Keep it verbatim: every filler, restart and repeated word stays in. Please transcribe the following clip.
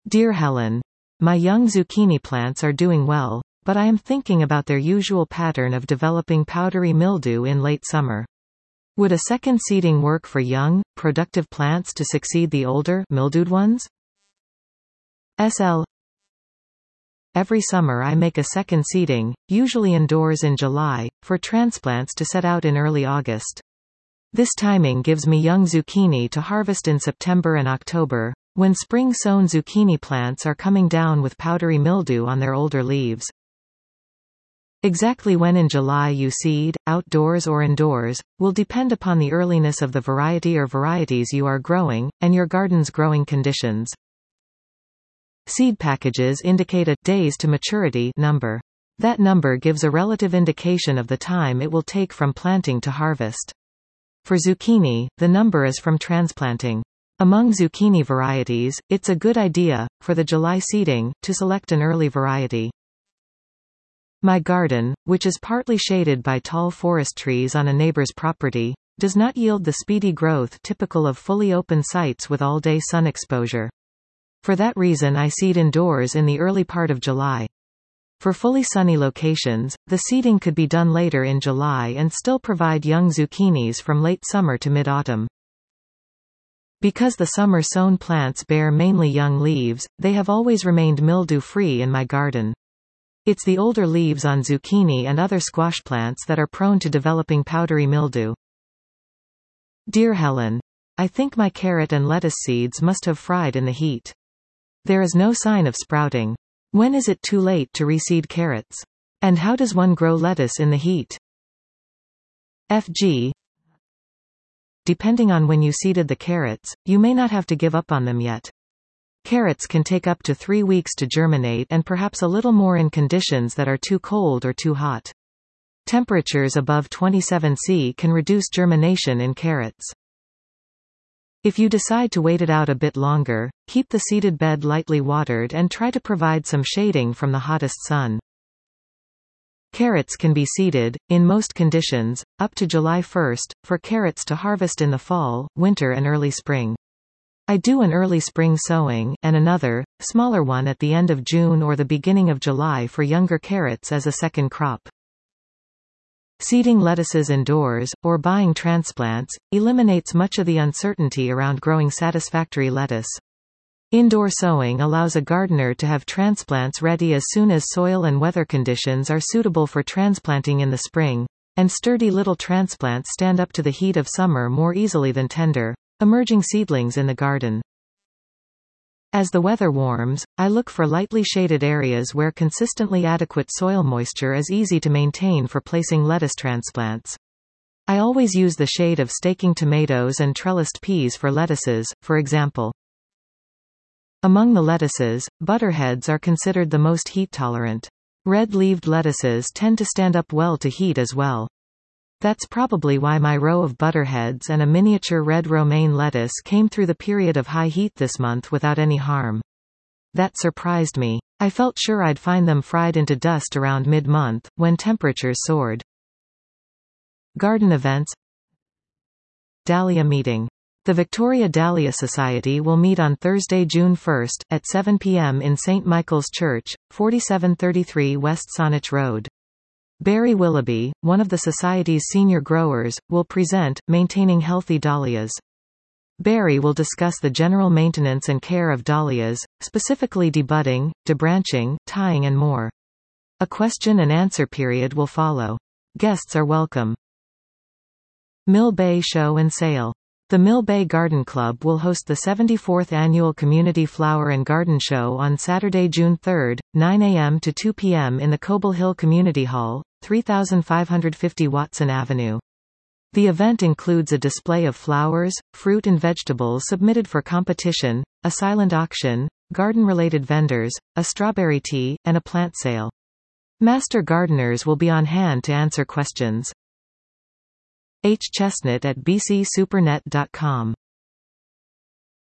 Dear Helen, my young zucchini plants are doing well, but I am thinking about their usual pattern of developing powdery mildew in late summer. Would a second seeding work for young, productive plants to succeed the older, mildewed ones? S L Every summer I make a second seeding, usually indoors in July, for transplants to set out in early August. This timing gives me young zucchini to harvest in September and October, when spring-sown zucchini plants are coming down with powdery mildew on their older leaves. Exactly when in July you seed, outdoors or indoors, will depend upon the earliness of the variety or varieties you are growing, and your garden's growing conditions. Seed packages indicate a days to maturity number. That number gives a relative indication of the time it will take from planting to harvest. For zucchini, the number is from transplanting. Among zucchini varieties, it's a good idea, for the July seeding, to select an early variety. My garden, which is partly shaded by tall forest trees on a neighbor's property, does not yield the speedy growth typical of fully open sites with all-day sun exposure. For that reason I seed indoors in the early part of July. For fully sunny locations, the seeding could be done later in July and still provide young zucchinis from late summer to mid-autumn. Because the summer-sown plants bear mainly young leaves, they have always remained mildew-free in my garden. It's the older leaves on zucchini and other squash plants that are prone to developing powdery mildew. Dear Helen, I think my carrot and lettuce seeds must have fried in the heat. There is no sign of sprouting. When is it too late to reseed carrots? And how does one grow lettuce in the heat? F G Depending on when you seeded the carrots, you may not have to give up on them yet. Carrots can take up to three weeks to germinate and perhaps a little more in conditions that are too cold or too hot. Temperatures above twenty-seven Celsius can reduce germination in carrots. If you decide to wait it out a bit longer, keep the seeded bed lightly watered and try to provide some shading from the hottest sun. Carrots can be seeded, in most conditions, up to July first, for carrots to harvest in the fall, winter and early spring. I do an early spring sowing, and another, smaller one at the end of June or the beginning of July for younger carrots as a second crop. Seeding lettuces indoors, or buying transplants, eliminates much of the uncertainty around growing satisfactory lettuce. Indoor sowing allows a gardener to have transplants ready as soon as soil and weather conditions are suitable for transplanting in the spring, and sturdy little transplants stand up to the heat of summer more easily than tender, emerging seedlings in the garden. As the weather warms, I look for lightly shaded areas where consistently adequate soil moisture is easy to maintain for placing lettuce transplants. I always use the shade of staking tomatoes and trellised peas for lettuces, for example. Among the lettuces, butterheads are considered the most heat-tolerant. Red-leaved lettuces tend to stand up well to heat as well. That's probably why my row of butterheads and a miniature red romaine lettuce came through the period of high heat this month without any harm. That surprised me. I felt sure I'd find them fried into dust around mid-month, when temperatures soared. Garden events. Dahlia meeting. The Victoria Dahlia Society will meet on Thursday, June first, at seven p m in Saint Michael's Church, forty-seven thirty-three West Saanich Road. Barry Willoughby, one of the Society's senior growers, will present, Maintaining Healthy Dahlias. Barry will discuss the general maintenance and care of dahlias, specifically debudding, debranching, tying and more. A question and answer period will follow. Guests are welcome. Mill Bay Show and Sale. The Mill Bay Garden Club will host the seventy-fourth Annual Community Flower and Garden Show on Saturday, June third, nine a m to two p m in the Coble Hill Community Hall, three thousand five hundred fifty Watson Avenue. The event includes a display of flowers, fruit and vegetables submitted for competition, a silent auction, garden-related vendors, a strawberry tea, and a plant sale. Master gardeners will be on hand to answer questions. H. Chestnut at b c supernet dot com